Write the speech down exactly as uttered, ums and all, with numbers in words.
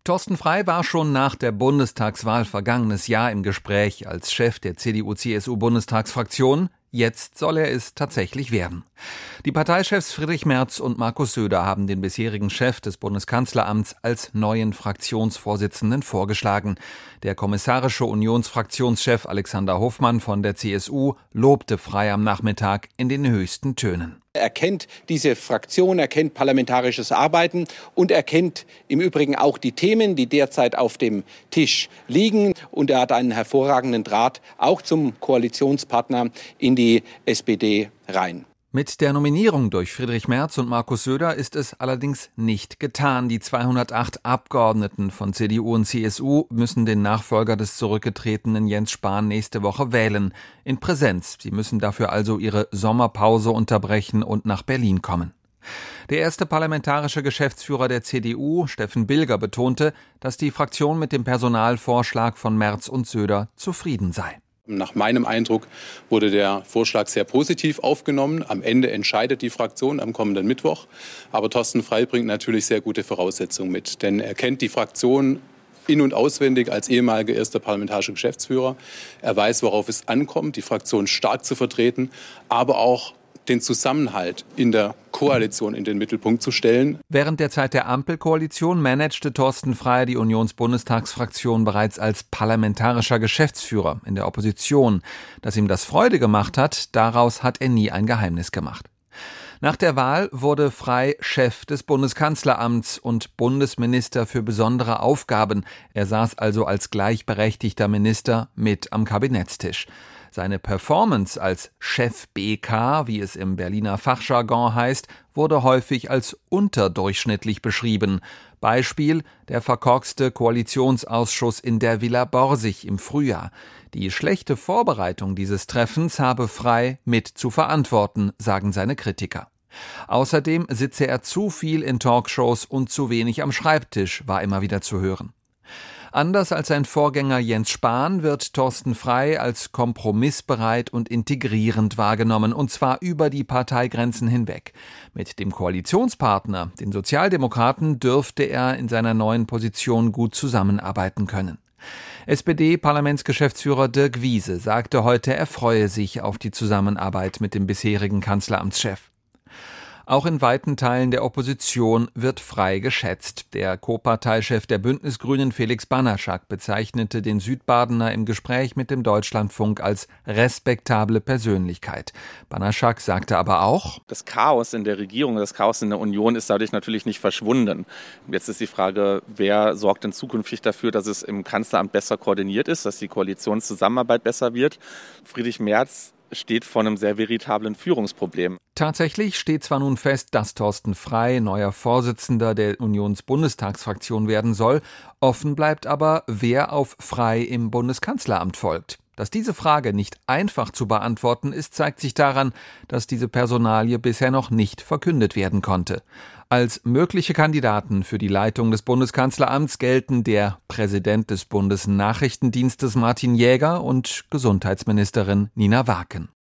Thorsten Frey war schon nach der Bundestagswahl vergangenes Jahr im Gespräch als Chef der C D U C S U-Bundestagsfraktion. Jetzt soll er es tatsächlich werden. Die Parteichefs Friedrich Merz und Markus Söder haben den bisherigen Chef des Bundeskanzleramts als neuen Fraktionsvorsitzenden vorgeschlagen. Der kommissarische Unionsfraktionschef Alexander Hofmann von der C S U lobte Frey am Nachmittag in den höchsten Tönen. Er kennt diese Fraktion, er kennt parlamentarisches Arbeiten und er kennt im Übrigen auch die Themen, die derzeit auf dem Tisch liegen. Und er hat einen hervorragenden Draht auch zum Koalitionspartner in die S P D rein. Mit der Nominierung durch Friedrich Merz und Markus Söder ist es allerdings nicht getan. Die zweihundertacht Abgeordneten von C D U und C S U müssen den Nachfolger des zurückgetretenen Jens Spahn nächste Woche wählen. In Präsenz. Sie müssen dafür also ihre Sommerpause unterbrechen und nach Berlin kommen. Der erste parlamentarische Geschäftsführer der C D U, Steffen Bilger, betonte, dass die Fraktion mit dem Personalvorschlag von Merz und Söder zufrieden sei. Nach meinem Eindruck wurde der Vorschlag sehr positiv aufgenommen. Am Ende entscheidet die Fraktion am kommenden Mittwoch. Aber Thorsten Frey bringt natürlich sehr gute Voraussetzungen mit. Denn er kennt die Fraktion in- und auswendig als ehemaliger erster parlamentarischer Geschäftsführer. Er weiß, worauf es ankommt, die Fraktion stark zu vertreten, aber auch den Zusammenhalt in der Koalition in den Mittelpunkt zu stellen. Während der Zeit der Ampelkoalition managte Thorsten Frey die Unionsbundestagsfraktion bereits als parlamentarischer Geschäftsführer in der Opposition. Dass ihm das Freude gemacht hat, daraus hat er nie ein Geheimnis gemacht. Nach der Wahl wurde Frey Chef des Bundeskanzleramts und Bundesminister für besondere Aufgaben. Er saß also als gleichberechtigter Minister mit am Kabinettstisch. Seine Performance als Chef B K, wie es im Berliner Fachjargon heißt, wurde häufig als unterdurchschnittlich beschrieben. Beispiel der verkorkste Koalitionsausschuss in der Villa Borsig im Frühjahr. Die schlechte Vorbereitung dieses Treffens habe Frey mit zu verantworten, sagen seine Kritiker. Außerdem sitze er zu viel in Talkshows und zu wenig am Schreibtisch, war immer wieder zu hören. Anders als sein Vorgänger Jens Spahn wird Thorsten Frey als kompromissbereit und integrierend wahrgenommen, und zwar über die Parteigrenzen hinweg. Mit dem Koalitionspartner, den Sozialdemokraten, dürfte er in seiner neuen Position gut zusammenarbeiten können. S P D-Parlamentsgeschäftsführer Dirk Wiese sagte heute, er freue sich auf die Zusammenarbeit mit dem bisherigen Kanzleramtschef. Auch in weiten Teilen der Opposition wird Frey geschätzt. Der Co-Parteichef der Bündnisgrünen Felix Banaschak bezeichnete den Südbadener im Gespräch mit dem Deutschlandfunk als respektable Persönlichkeit. Banaschak sagte aber auch: Das Chaos in der Regierung, das Chaos in der Union ist dadurch natürlich nicht verschwunden. Jetzt ist die Frage, wer sorgt denn zukünftig dafür, dass es im Kanzleramt besser koordiniert ist, dass die Koalitionszusammenarbeit besser wird. Friedrich Merz steht vor einem sehr veritablen Führungsproblem. Tatsächlich steht zwar nun fest, dass Thorsten Frey neuer Vorsitzender der Unionsbundestagsfraktion werden soll, offen bleibt aber, wer auf Frey im Bundeskanzleramt folgt. Dass diese Frage nicht einfach zu beantworten ist, zeigt sich daran, dass diese Personalie bisher noch nicht verkündet werden konnte. Als mögliche Kandidaten für die Leitung des Bundeskanzleramts gelten der Präsident des Bundesnachrichtendienstes Martin Jäger und Gesundheitsministerin Nina Waken.